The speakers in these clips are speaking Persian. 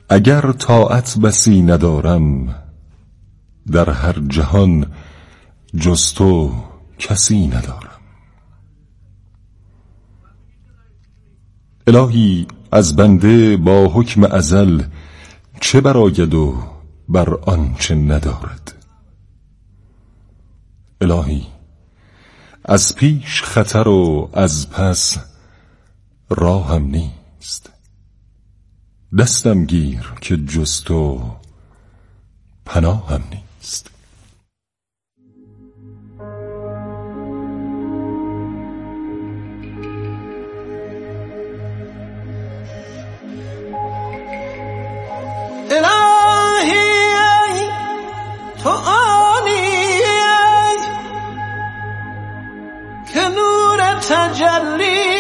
اگر طاعت بسی ندارم، در هر جهان جز تو کسی ندارم. الهی از بنده با حکم ازل چه براید و بر آنچه ندارد. الهی از پیش خطر و از پس راهم نیست. دستم گیر که جز تو پناهم نیست. الهی تو آنی که نور تجلی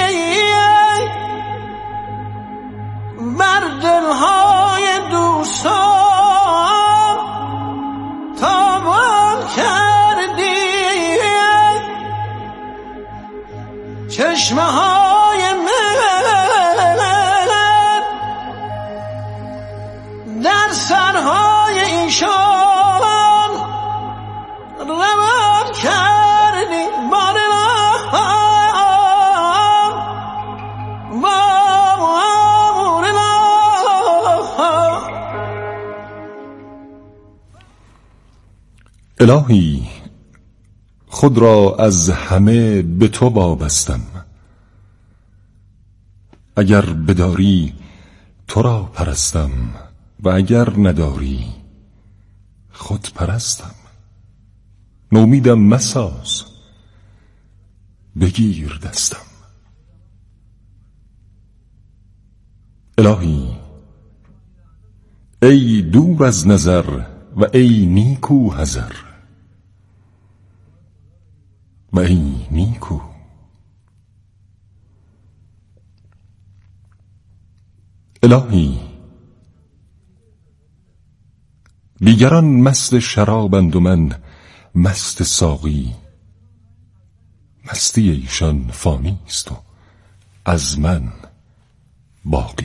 بر دلهای دوستان تابان کردی. چشمه های من در سرهای ایشان روان کردی. الهی خود را از همه به تو وابستم. اگر بداری تو را پرستم و اگر نداری خود پرستم. نومیدم مساز بگیر دستم. الهی ای دور از نظر و ای نیکو حذر و ای نیکو. الهی دیگران مست شرابند و من مست ساقی. مستی ایشان فانی است و از من باقی.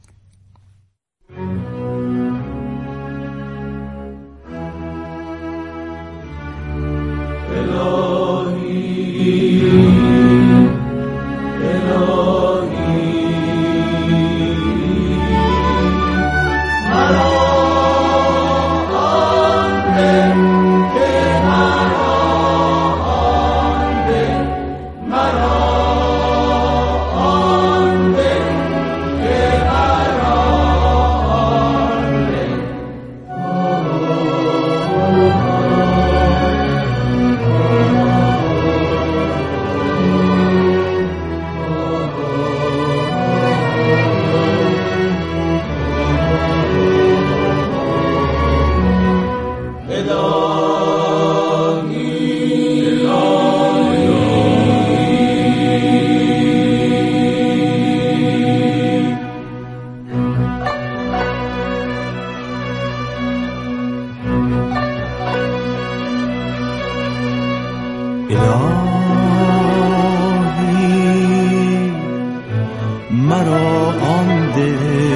الهی مرا آن ده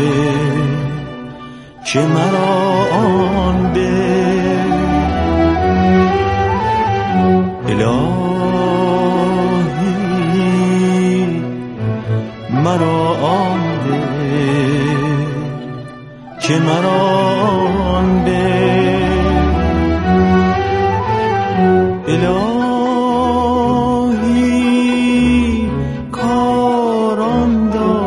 که مرا آن به. الهی مرا آن ده که مرا آن به. الهی کاران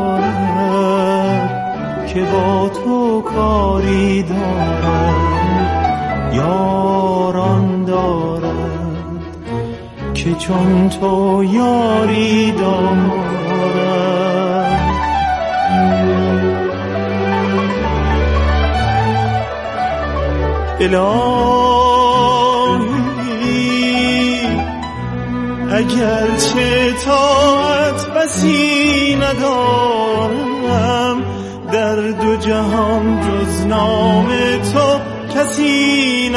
دارد که با تو کاری دارد. یاران دارد که چون تو یاری دارد. الهی اگرچه طاعت بسی ندارم، در دو جهان جز نام تو کسی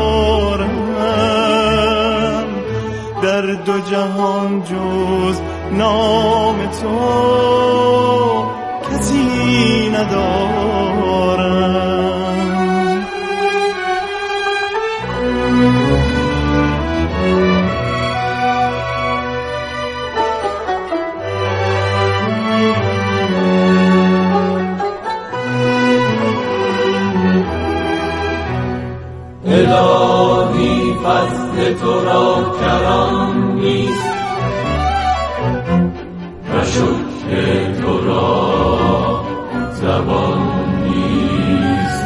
ندارم. در دو جهان جز نام تو کسی ندارم. الهی فضل تو را کران نیست و شکر تو را زبان نیست.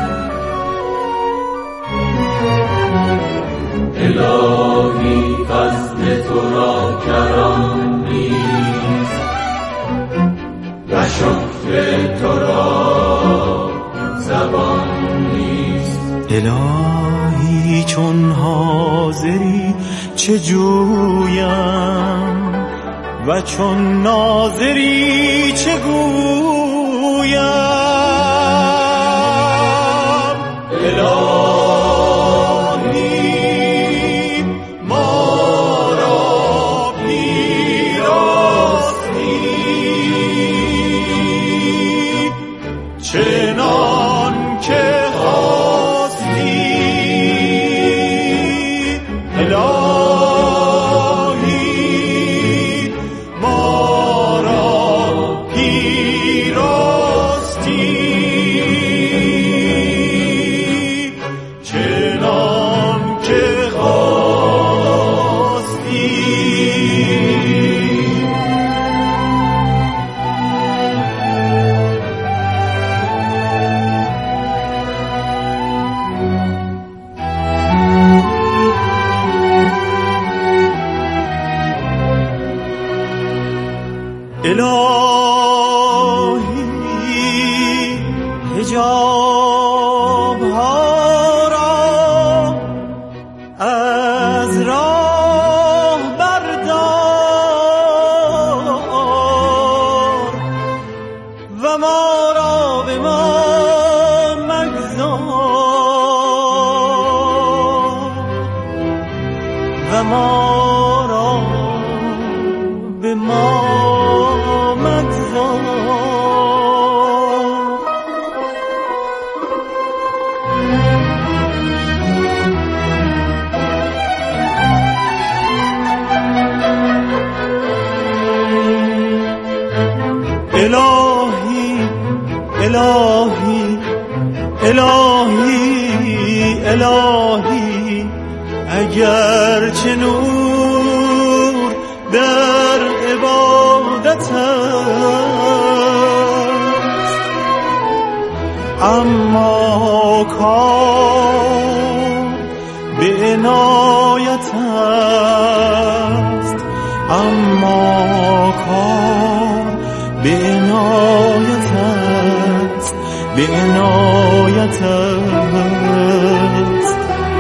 الهی فضل تو را کران نیست و شکر تو را زبان نیست. الهی چون حاضری چه جویم و چون ناظری چه گویم. الهی ما را پیراستی چنان که خواستی. الهی ما را پیراستی چنان که خواستی. الهی حجاب ها را از راه بردار و ما را به ما مگذار و ما را به ما مگذار. الهی الهی الهی الهی اگر چه نور در عبادت است اما کار به عنایت است اما کار به عنایت است به عنایت است.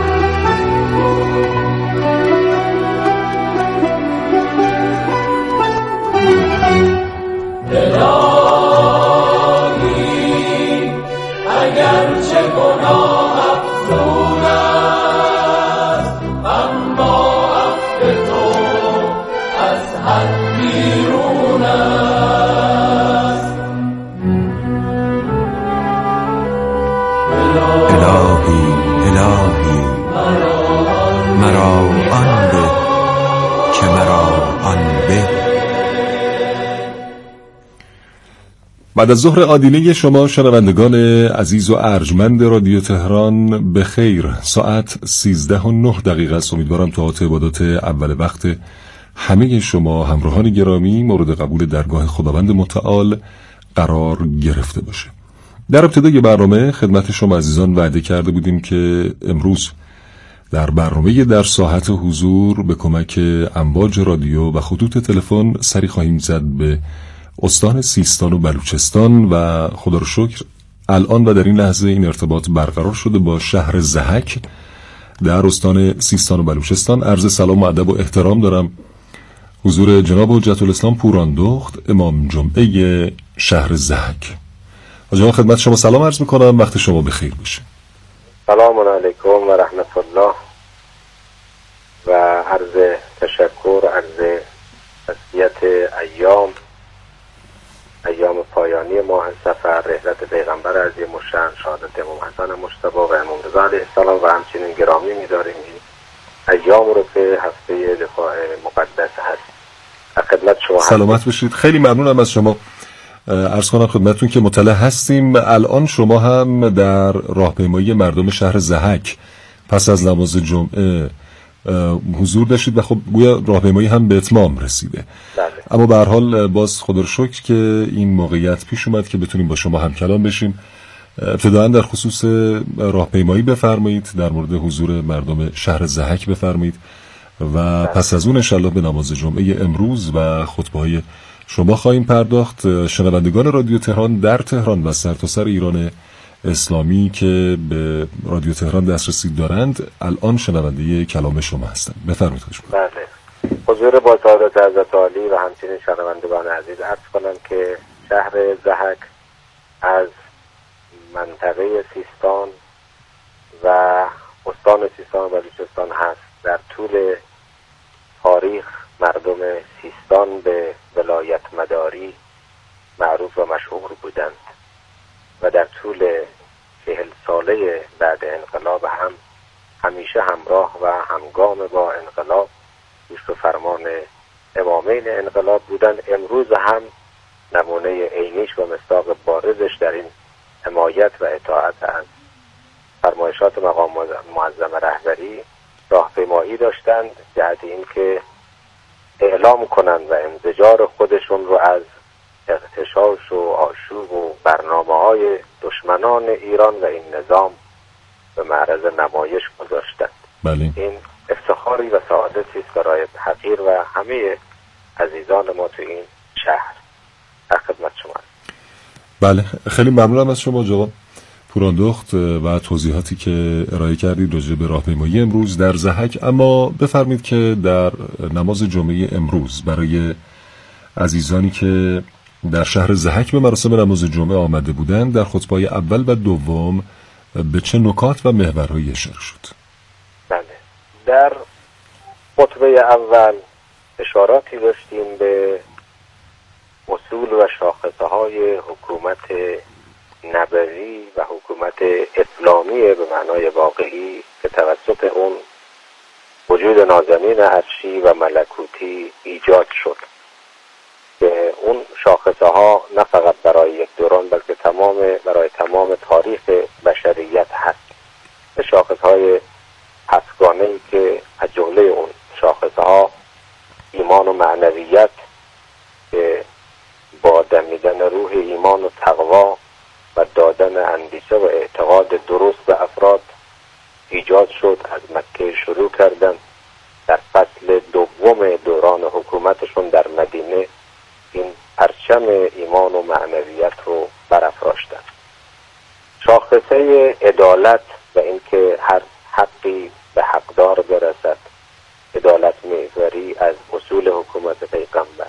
الهی اگرچه گناه افزون است اما عفو تو از حد بیرون است. الهی الهی مرا آن به که مرا آن به. بعد از ظهر عادینه شما شنوندگان عزیز و ارجمند رادیو تهران به خیر. ساعت 13:09 است. امیدوارم طاعات عبادات اول وقت همه شما همراهان گرامی مورد قبول درگاه خداوند متعال قرار گرفته باشه. در ابتدای برنامه خدمت شما عزیزان وعده کرده بودیم که امروز در برنامه در ساحت حضور به کمک امواج رادیو و خطوط تلفن سری خواهیم زد به استان سیستان و بلوچستان و خدا رو شکر الان و در این لحظه این ارتباط برقرار شده با شهر ضحک در استان سیستان و بلوچستان. عرض سلام و ادب و احترام دارم حضور جناب حجت الاسلام پوراندخت امام جمعه شهر ضحک. آقا خدمت شما سلام عرض میکنم، وقت شما بخیر باشه. سلام علیکم و رحمت الله و عرض تشکر، عرض تسلیت ایام پایانی ماه سفر، رحلت پیغمبر عظیم الشأن شهادت امام حسن مجتبی و امام رضا علیه السلام و همچنین گرامی می‌داریم ایام رو که هفته دفاع مقدس هست. خدمت شما سلامت باشید. خیلی ممنونم از شما. عرض کنم خدمتتون که مطلع هستیم الان شما هم در راهپیمایی مردم شهر ضحک پس از نماز جمعه حضور داشتید و خب گویا راهپیمایی هم به اتمام رسیده. بله. اما به هر حال باز خدا رو شکر که این موقعیت پیش اومد که بتونیم با شما هم کلام بشیم. ابتداً در خصوص راهپیمایی بفرمایید، در مورد حضور مردم شهر ضحک بفرمایید و پس از اون انشالله به نماز جمعه امروز و خطبه‌های شما خواهیم پرداخت. شنوندگان رادیو تهران در تهران و سرتاسر ایران اسلامی که به رادیو تهران دسترسی دارند الان شنونده کلام شما هستند. بفرمایید خوش بود. بله. حضور با سعادت حضرت عالی و همچنین شنوندگان عزیز عرض کنم که شهر ضحک از منطقه سیستان و استان سیستان و بلوچستان هست. در طول تاریخ مردم سیستان به ولایت مداری معروف و مشهور بودند و در طول 40 ساله بعد انقلاب هم همیشه همراه و همگام با انقلاب پیش فرمان امامین انقلاب بودند. امروز هم نمونه عینیش و مصداق بارزش در این حمایت و اطاعت از فرمایشات مقام معظم رهبری راهپیمایی داشتند، جهت این که اعلام کنند و انزجار خودشون رو از اغتشاش و آشوب و برنامه‌های دشمنان ایران و این نظام به معرض نمایش گذاشتند. بله. این افتخاری و سعادتی است برای حقیر و همه عزیزان ما تو این شهر. در خدمت شما. بله، خیلی ممنونم از شما جناب پوراندخت و توضیحاتی که ارائه کردید راجع به راهپیمایی امروز در ضحک. اما بفرمایید که در نماز جمعه امروز برای عزیزانی که در شهر ضحک به مراسم نماز جمعه آمده بودند در خطبه‌های اول و دوم به چه نکات و محورهایی اشاره شد؟ بله، در خطبه اول اشاراتی داشتیم به اصول و شاخصه‌های حکومت نبوی و حکومت اسلامی به معنای واقعی که توسط اون وجود نازنین عرشی و ملکوتی ایجاد شد، که اون شاخصه ها نه فقط برای یک دوران بلکه برای تمام تاریخ بشریت هست. شاخص های هفتگانه‌ای که از جمله اون شاخصه ها ایمان و معنویت که با دمیدن روح ایمان و تقوا و دادن اندیشه و اعتقاد درست به افراد ایجاد شد، از مکه شروع کردن، در فصل دوم دوران حکومتشون در مدینه این پرچم ایمان و معنویت رو برافراشتن. شاخصه عدالت و اینکه هر حقی به حقدار برسد، عدالت محوری از اصول حکومت پیغمبر.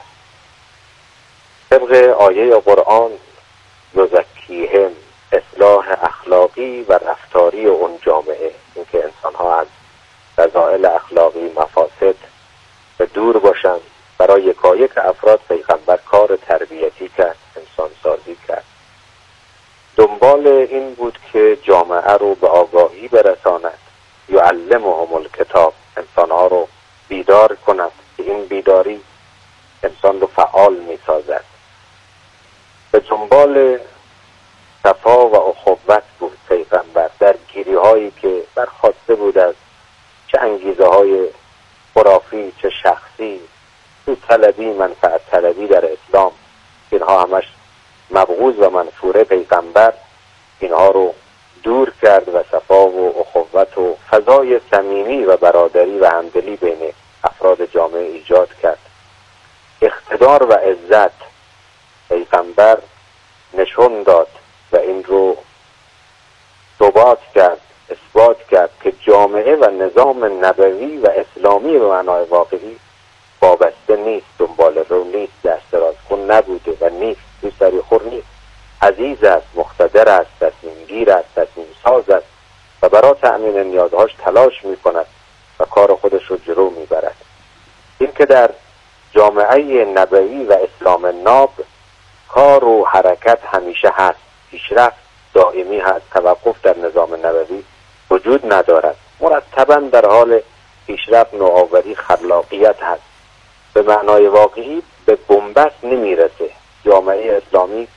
طبق آیه قرآن یزکیهم، اصلاح اخلاقی و رفتاری اون جامعه، اینکه انسان‌ها از رذائل اخلاقی مفاسد به دور باشند. برای یکایک افراد پیغمبر کار تربیتی کرد، انسان سازی کرد. دنبال این بود که جامعه رو به آگاهی برساند، یعلمهم الکتاب، انسان‌ها رو بیدار کند که این بیداری انسان رو فعال می‌سازد. به دنبال صفا و اخوت بود پیغمبر در گیری‌هایی که برخواسته بود از چه انگیزه‌های خرافی چه شخصی، تو طلبی منفعت طلبی در اسلام، اینها همش مبغوض و منفوره. پیغمبر اینها رو دور کرد و صفا و اخوت و فضای صمیمی و برادری و همدلی بین افراد جامعه ایجاد کرد. اقتدار و عزت پیغمبر نشون داد و این رو ثبات کرد، اثبات کرد که جامعه و نظام نبوی و اسلامی به معنای واقعی وابسته نیست، دنبال رو نیست، دست دراز کن نبوده و نیست، تو سری خور نیست، عزیز است، مقتدر است، تصمیم گیر است، تصمیم ساز است و برای تأمین نیازهاش تلاش می کند و کار خودش رو جلو می برد. این که در جامعه نبوی و اسلام ناب کار و حرکت همیشه هست، پیشرفت دائمی هست، توقف در نظام نبوی وجود ندارد، مرتبا در حال پیشرفت، نوآوری، خلاقیت هست. به معنای واقعی به بنبست نمیرسه. جامعه اسلامی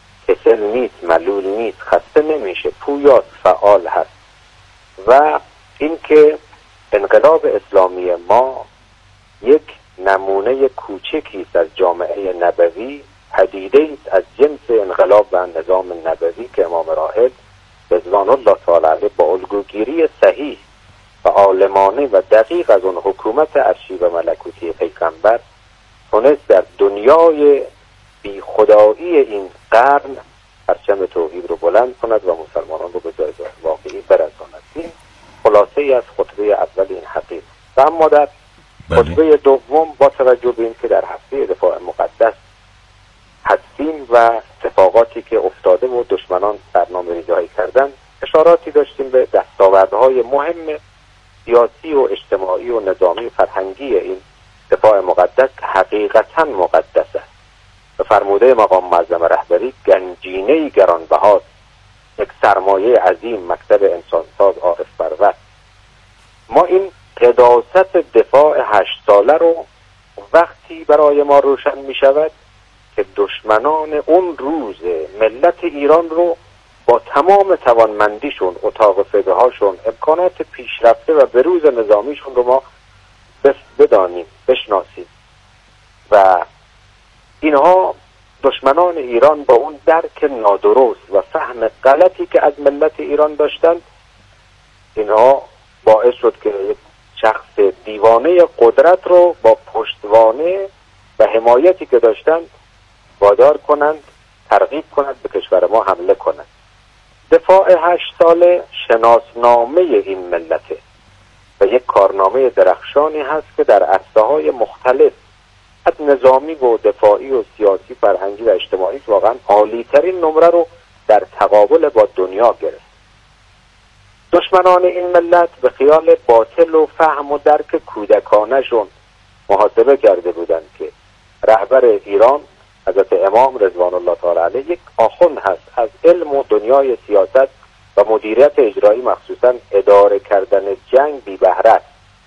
کسل نیست، ملول نیست، خسته نمیشه، پویاست، فعال هست و این که انقلاب اسلامی ما یک نمونه کوچکی است از جامعه نبوی، پدیده است از جنس انقلاب و نظام نبوی که امام راحل رضوان الله تعالی علیه با الگوگیری صحیح و عالمانه و دقیق از اون حکومت عرشی و ملکوتی پیغمبر تونست در دنیای بی خدایی این قرن پرچم توحید رو بلند کند و مسلمانان رو به جایگاه واقعی برساند. این خلاصه ای از خطبه اول این حقیقت. و اما در خطبه دوم با توجه به این که در هفته دفاع مقدس هستیم و اتفاقاتی که افتاده و دشمنان برنامه ریزی کردن، اشاراتی داشتیم به دستاوردهای مهم سیاسی و اجتماعی و نظامی و فرهنگی این دفاع مقدس که حقیقتا مقدس است. به فرموده مقام معظم رهبری گنجینه‌ای گرانبهاست، یک سرمایه عظیم، مکتب انسانساز عارف پرور. ما این قداست دفاع 8 ساله رو وقتی برای ما روشن می شود که دشمنان اون روز ملت ایران رو با تمام توانمندیشون، اتاق فقه هاشون، امکانات پیشرفته و بروز نظامیشون رو ما بدانیم، بشناسیم. و اینها دشمنان ایران با اون درک نادرست و فهم غلطی که از ملت ایران داشتند، اینها باعث شد که یک شخص دیوانه قدرت رو با پشتوانه و حمایتی که داشتند وادار کنند، ترغیب کنند به کشور ما حمله کنند. دفاع 8 ساله شناسنامه این ملته و یک کارنامه درخشانی هست که در عرصه‌های مختلف از نظامی و دفاعی و سیاسی، فرهنگی و اجتماعی واقعا عالی‌ترین نمره رو در تقابل با دنیا گرفت. دشمنان این ملت به خیال باطل و فهم و درک کودکانه‌شون محاسبه کرده بودند که رهبر ایران حضرت امام رضوان الله تعالی علیه یک آخوند هست، از علم و دنیای سیاست و مدیریت اجرایی مخصوصا اداره کردن جنگ بی بهره است.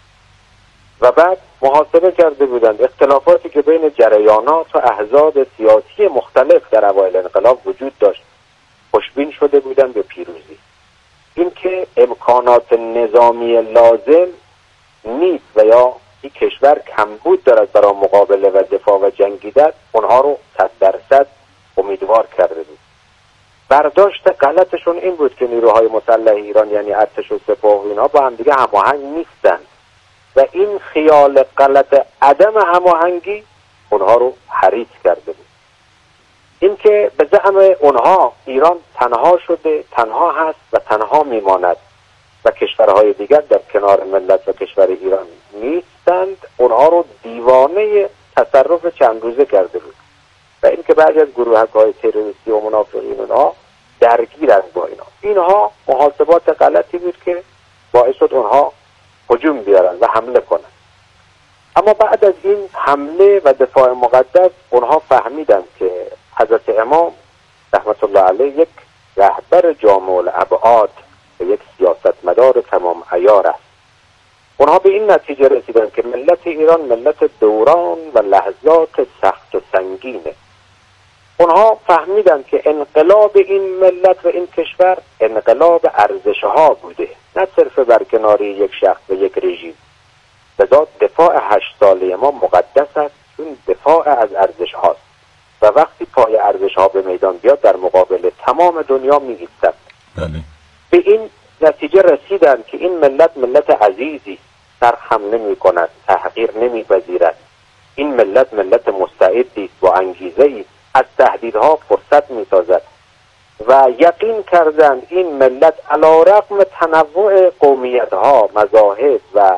و بعد محاسبه کرده بودند اختلافاتی که بین جریانات و احزاب سیاسی مختلف در اوایل انقلاب وجود داشت، خوشبین شده بودند به پیروزی. این که امکانات نظامی لازم نیست و یا این کشور کمبود دارد برای مقابله و دفاع و جنگیدن، اونها رو 100% امیدوار کرده بود. برداشت غلطشون این بود که نیروهای مسلح ایران یعنی ارتش و سپاه و اینها با هم دیگه هماهنگ نیستند و این خیال غلط عدم هماهنگی اونها رو حریص کرده بود. این که به زعم اونها ایران تنها شده، تنها هست و تنها میماند و کشورهای دیگر در کنار ملت و کشور ایران نیستند، اونها رو دیوانه تصرف چند روزه کرده بود. و این که بعضی از گروه‌های تروریستی و منافقین اونها درگیرند با اینها محاسبات غلطی بود که باعث شد اونها هجوم بیارن و حمله کنن. اما بعد از این حمله و دفاع مقدس اونها فهمیدند که حضرت امام رحمت الله علیه یک رهبر جامع الابعاد و یک سیاستمدار تمام عیار است. اونها به این نتیجه رسیدند که ملت ایران ملت دوران و لحظات سخت و سنگینه. اونها فهمیدند که انقلاب این ملت و این کشور انقلاب ارزش‌ها بوده، نه صرف برکناری یک شخص و یک رژیم. لذا دفاع 8 ساله ما مقدس است، چون دفاع از ارزش هاست و وقتی پای ارزش ها به میدان بیاد در مقابل تمام دنیا می ایستد. به این نتیجه رسیدن که این ملت عزیزی، سرخم نمی کند، تحقیر نمی پذیرد. این ملت مستعدی با انگیزه‌ای از تهدیدها فرصت می سازد و یقین کردند این ملت علی رغم تنوع قومیت‌ها، مذاهب و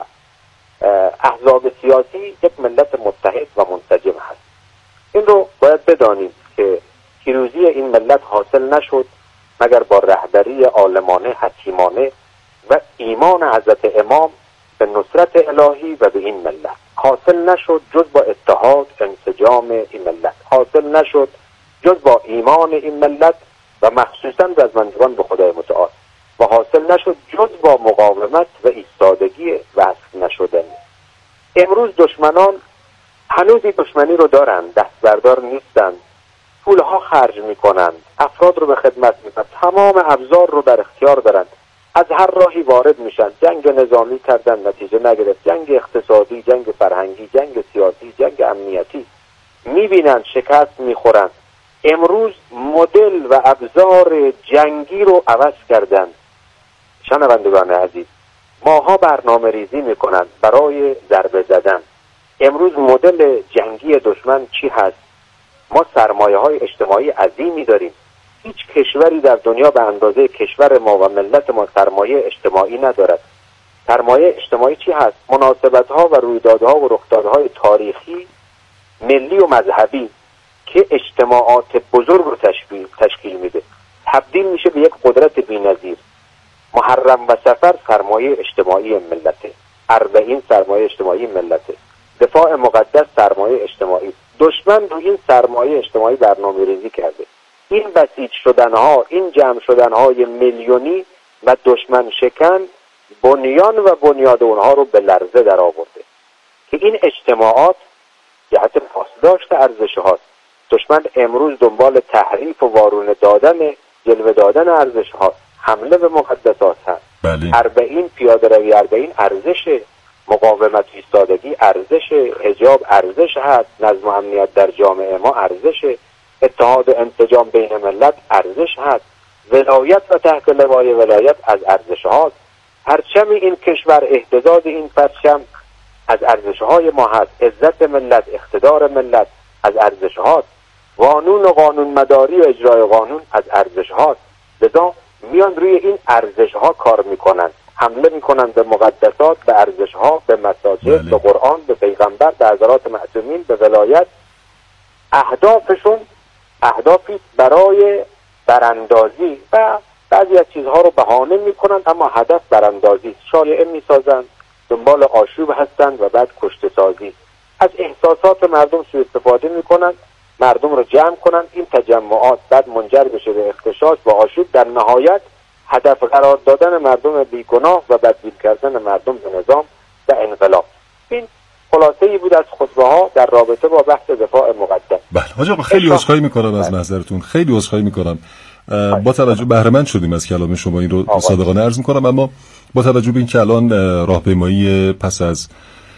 احزاب سیاسی یک ملت متحد و منسجم هست. این رو باید بدانیم که پیروزی این ملت حاصل نشد مگر با رهبری عالمانه، حکیمانه و ایمان حضرت امام به نصرت الهی و به این ملت. حاصل نشد جز با اتحاد، انسجام این ملت. حاصل نشد جز با ایمان این ملت و مخصوصاً رضامندگان به خدای متعال. و حاصل نشد جز با مقاومت و ایستادگی وصف نشدنی. امروز دشمنان هنوزی دشمنی رو دارند، دست بردار نیستند، پولها خرج میکنند، افراد رو به خدمت میکنند، تمام ابزار رو در اختیار دارند، از هر راهی وارد میشن، جنگ نظامی کردن نتیجه نگرفت، جنگ اقتصادی، جنگ فرهنگی، جنگ سیاسی، جنگ امنیتی، میبینن شکست میخورن. امروز مدل و ابزار جنگی رو عوض کردن. شنوندگان عزیز، ماها برنامه ریزی میکنن برای ضربه زدن. امروز مدل جنگی دشمن چی هست؟ ما سرمایه های اجتماعی عظیمی داریم. هیچ کشوری در دنیا به اندازه کشور ما و ملت ما سرمایه اجتماعی ندارد. سرمایه اجتماعی چی هست؟ مناسبت ها و رویدادها و رخدادهای تاریخی، ملی و مذهبی که اجتماعات بزرگ رو تشکیل میده، تبدیل میشه به یک قدرت بی‌نظیر. محرم و سفر سرمایه اجتماعی ملته، 40 سرمایه اجتماعی ملته، دفاع مقدس سرمایه اجتماعی. دشمن رو این سرمایه اجتماعی برنامه ریزی کرده. این بسیج شدنها، این جمع شدنهای میلیونی و دشمن شکن بنیان و بنیاد اونها رو به لرزه در آورده که این اجتماعات جهت پاسداشت ارزش هاست. دشمن امروز دنبال تحریف و وارونه دادن، جلوه دادن ارزش هاست، حمله به مقدسات هست. 40 پیاده روی 40 ارزش، مقاومت ایستادگی ارزش، حجاب ارزش هست، نظم و امنیت در جامعه ما ارزش، اتحاد و انسجام بین ملت ارزش هست، ولایت و تحت لوای ولایت از ارزش هاست، پرچم این کشور، اهتزاز این پرچم از ارزش های ما هست، عزت ملت، اقتدار ملت از ارزش هاست، قانون و قانون مداری و اجرای قانون از ارزش هاست. لذا میان روی این ارزش ها کار میکنن، حمله میکنن به مقدسات، به ارزش ها، به مساجد، به قرآن، به پیغمبر، به حضرات معصومین، به ولایت. اهدافشون اهدافی برای براندازی و بعضی از چیزها رو بهانه میکنن، اما هدف براندازی، شایعه میسازن، دنبال آشوب هستند و بعد کشته سازی. از احساسات مردم سوء استفاده میکنن، مردم رو جمع کنن، این تجمعات بعد منجر بشه به اغتشاش و آشوب، در نهایت هدف قرار دادن مردم بیگناه و بدبین کردن مردم به نظام و انقلاب. این خلاصه ای بود از خطبه ها در رابطه با بحث دفاع مقدس. بله حاج آقا، خیلی عذرخواهی میکنم از محضرتون، خیلی عذرخواهی میکنم. با توجه بهره مند شدیم از کلام شما، این رو صادقانه عرض میکنم، اما با توجه به این که الان راهپیمایی پس از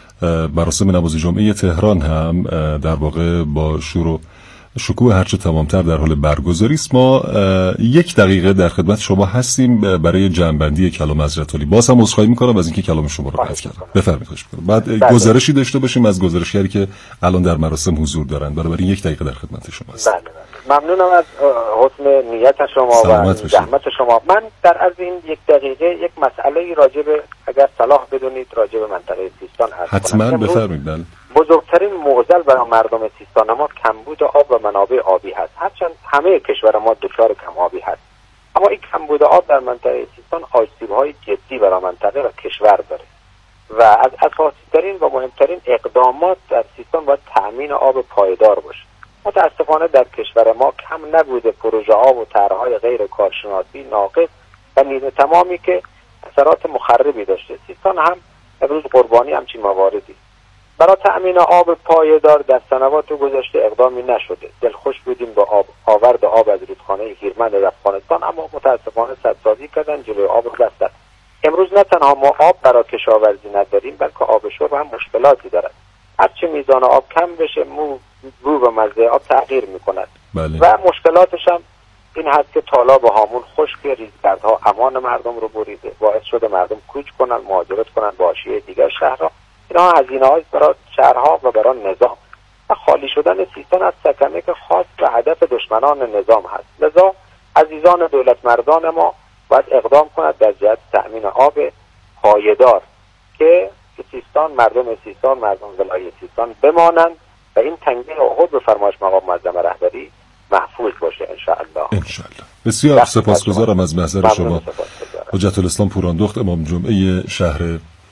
مراسم نماز جمعه تهران هم در واقع با شور و شکوه هرچه تمامتر در حال برگزاری است، ما 1 دقیقه در خدمت شما هستیم برای جمع‌بندی کلام حضرت علی. باز هم عذرخواهی میکنم از اینکه کلام شما رو قطع کردم. بفرمایید. خواهش میکنم. بعد گزارشی داشته باشیم از گزارشگری که الان در مراسم حضور دارند. بنابراین 1 دقیقه در خدمت شما هستم. ممنونم از حسن نیت شما و زحمت شما. من در عرض این 1 دقیقه یک مسئله راجع به، اگر صلاح بدونید، راجع به منطقه سیستان هست. حتما بفرمایید. بله. بزرگترین معضل برای مردم سیستان ما کمبود آب و منابع آبی هست. هرچند همه کشور ما دچار کم آبی هست، اما این کمبود آب در منطقه سیستان آسیب‌های جدی برای منطقه و کشور داره و از اساسی‌ترین و مهمترین اقدامات در سیستان باید تأمین آب پایدار باشه. متاسفانه در کشور ما کم نبوده پروژه ها و طرح‌های غیر کارشناسی ناقص و نیمه تمامی که اثرات مخربی داشته. سیستان هم امروز قربانی همچین مواردی. برای تأمین آب پایدار در سنوات گذشته اقدامی نشده. دلخوش بودیم با آورد آب از رودخانه هیرمند افغانستان، اما متاسفانه سدسازی کردن، جلوی آب رو بستن. امروز نه تنها ما آب برای کشاورزی نداریم، بلکه آب شرب هم مشکلاتی دارد. هرچه میزان آب کم بشه، بو و مزه آب تغییر میکند. و مشکلاتش هم این هست که تالاب هامون خشک، ریزگردها امان مردم رو بریده، باعث شده مردم کوچ کنن، مهاجرت کنن به حاشیه دیگر شهرها. اینا هزینه‌هایی برای شهرها و برای نظام و خالی شدن سیستان از سکنه که خاص و هدف دشمنان نظام هست. لذا عزیزان دولت مردان ما باید اقدام کند در جهت تأمین آب پایدار که سیستان، مردم ولایت سیستان بمانند و این تنگه احد به فرمایش مقام معظم رهبری محفوظ باشه ان شاء الله. بسیار سپاسگزارم از محضر شما حجت الاسلام پوراندخت، امام جمعه شهر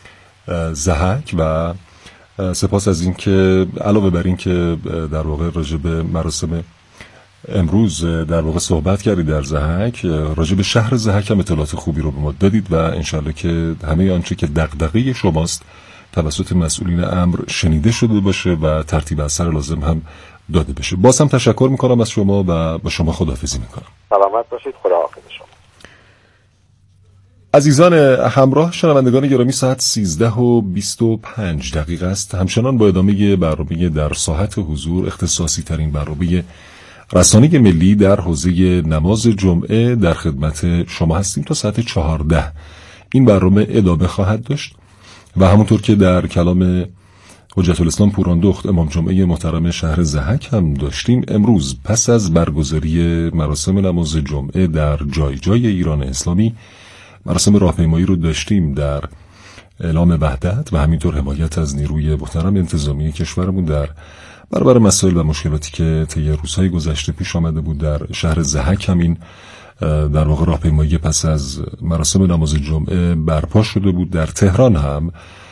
ضحک، و سپاس از این که علاوه بر این که در واقع راجع به مراسم امروز در واقع صحبت کردید در ضحک، راجع به شهر ضحک هم اطلاعات خوبی رو به ما دادید و انشالله که همه آنچه که دغدغه شماست توسط مسئولین امر شنیده شده باشه و ترتیب اثر لازم هم داده بشه. باز هم تشکر میکنم از شما و با شما خداحافظی میکنم. سلامت باشید. خداحافظ شما. عزیزان همراه، شنوندگان گرامی، ساعت 13:25 است. همچنان با ادامه برنامه در ساحت حضور، اختصاصی ترین برنامه رسانه ملی در حوزه نماز جمعه، در خدمت شما هستیم تا ساعت 14. این برنامه ادامه خواهد داشت و همونطور که در کلام حجت الاسلام پوراندخت امام جمعه محترم شهر ضحک هم داشتیم، امروز پس از برگزاری مراسم نماز جمعه در جای جای ایران اسلامی، مراسم راهپیمایی رو داشتیم در اعلام وحدت و همینطور حمایت از نیروی محترم انتظامی کشورمون در برابر مسائل و مشکلاتی که طی روزهای گذشته پیش آمده بود. در شهر ضحک همین در واقع راهپیمایی پس از مراسم نماز جمعه برپا شده بود. در تهران هم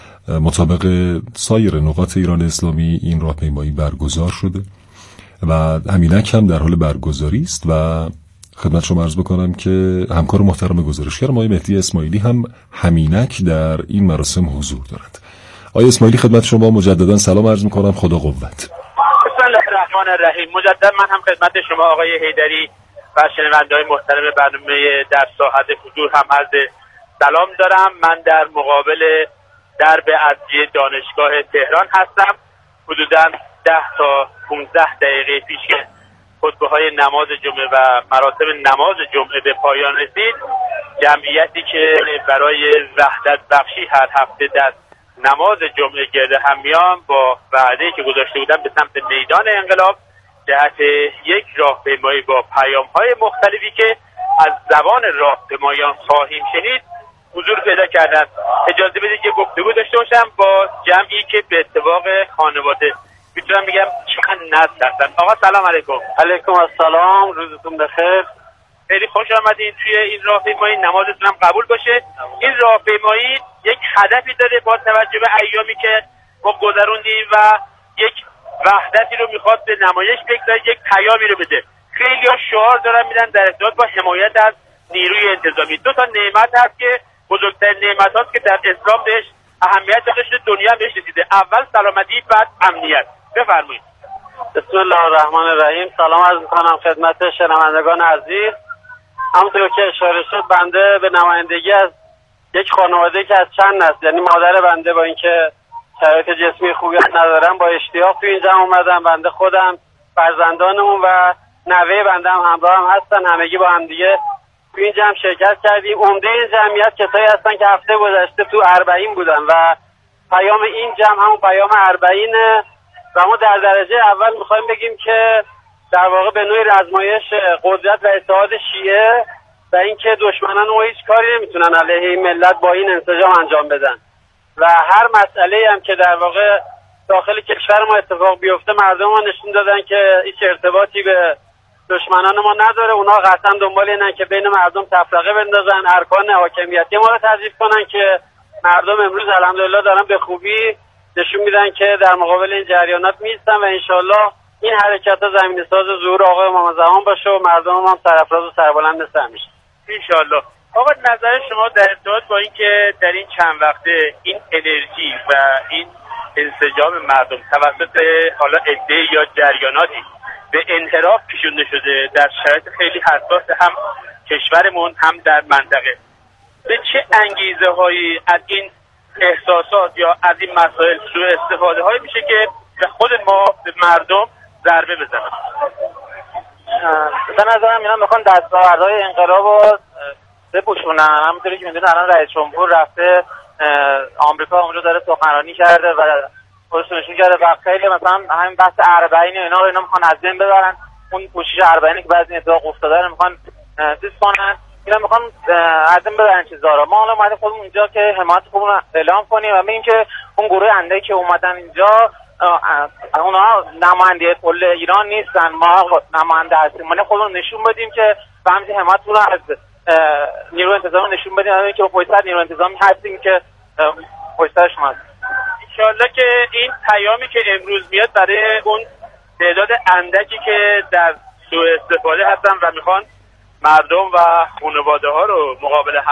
مطابق سایر نقاط ایران اسلامی این راهپیمایی برگزار شده و همینک هم در حال برگزاری است و خدمت شما عرض بکنم که همکار محترم گزارشگر آقای مهدی اسماعیلی هم همینک در این مراسم حضور دارند. آقای اسماعیلی، خدمت شما مجددا سلام عرض میکنم. خدا قوت. بسم الله الرحمن الرحیم. مجددا من هم خدمت شما آقای حیدری و شنونده‌های محترم برنامه در ساحت حضور هم عرض سلام دارم. من در مقابل درب ارضی دانشگاه تهران هستم. حدوداً 10 تا 15 دقیقه پیش که خطبه‌های نماز جمعه و مراسم نماز جمعه به پایان رسید، جمعیتی که برای وحدت بخشی هر هفته در نماز جمعه گرد هم میان، با وعده‌ای که گذاشته بودن به سمت میدان انقلاب جهت یک راهپیمایی با پیام‌های مختلفی که از زبان راهپیمایان خواهیم شنید حضور پیدا کردن. اجازه بدید که گفتگو داشته باشم با جمعی که به اتفاق خانواده میتونم بگم چند نسل هستن. آقا سلام علیکم. علیکم السلام، روزتون بخیر. خیلی خوش آمدین توی این راهپیمایی. نمازتون هم قبول باشه. این راهپیمایی یک هدفی داره با توجه به ایامی که ما گذروندیم و یک وحدتی رو میخواد به نمایش بگذاره، یک پیامی رو بده. خیلی ها شعار دارن میدن در ارتباط با حمایت از نیروی انتظامی. 2 تا نعمت هست که بزرگترین نعمت هست که در اسلام بهش اهمیت داده شده، دنیا بهش رسیده. اول سلامتی، بعد امنیت. بفرمایید. بسم الله الرحمن الرحیم. سلام عرض میکنم خدمت شنوندگان عزیز. همونطور که اشاره شد، بنده به نمایندگی از یک خانواده که از چند نسل، یعنی مادر بنده با اینکه شرایط جسمی خوبی ندارم، با اشتیاق تو این جمع اومدم. بنده خودم، فرزندانمون و نوه بنده هم همراه هم هستن. همگی با هم دیگه تو این جمع شرکت کردیم. عمده این جمعیت کسایی هستن که هفته گذشته تو اربعین بودن و پیام این جمع همون پیام اربعینه و ما در درجه اول میخوایم بگیم که در واقع به نوعی آزمایش قدرت و اتحاد شیعه و اینکه دشمنان ما هیچ کاری نمیتونن علیه این ملت با این انسجام انجام بدن و هر مسئله هم که در واقع داخل کشور ما اتفاق بیفته، مردم ما نشون دادن که هیچ ارتباطی به دشمنان ما نداره. اونا قطعا دنبال اینن که بین مردم تفرقه بندازن، ارکان حاکمیتی ما رو تضعیف کنن که مردم امروز الحمدلله دارن به خوبی نشون میدن که در مقابل این جریانات میستن و انشالله این حرکت زمینه ساز ظهور آقای امام زمان باشه و مردم هم سرافراز و سربلند مثل همیشه انشالله. آقا نظر شما در ارتباط با اینکه در این چند وقته این انرژی و این انسجام مردم توسط حالا عده یا جریاناتی به انحراف کشونده شده در شرایط خیلی حساس هم کشورمون هم در منطقه، به چه انگیزه هایی از این احساسات یا از این مسائل سوء استفاده هایی میشه که به خود ما، به مردم ضربه بزنن؟ به نظرم اینا میخوان دستاوردهای انقلاب رو بپوشونن. همونطوری که میدونن الان رئیس جمهور رفته آمریکا، اونجا داره سخنرانی کرده و خودش نشون کرده و خیلی مثلا همین بحث اربعین و اینا میخوان از بین ببرن. اون پوشش اربعینی که بعضی اتفاق افتاده رو میخوان چیز کنن. اینا میخوان از بین ببرن چیزا رو. ما حالا اومدیم خودمون اینجا که حمایت خودمون اعلام کنیم و ببینیم که اون گروه اندکی که اومدن اینجا اونا نماینده کل ایران نیستن. ما نماینده هستیم. ما خودمون نشون بدیم که فهمیدی حمایتمون رو از نیرو انتظامی نشون بدیم، همین که با پشت نیرو انتظامی هستیم که پشت شما هست. انشالله که این پیامی که امروز میاد برای اون تعداد اندکی که در سوء استفاده هستن و میخوان مردم و خانواده ها رو مقابل هم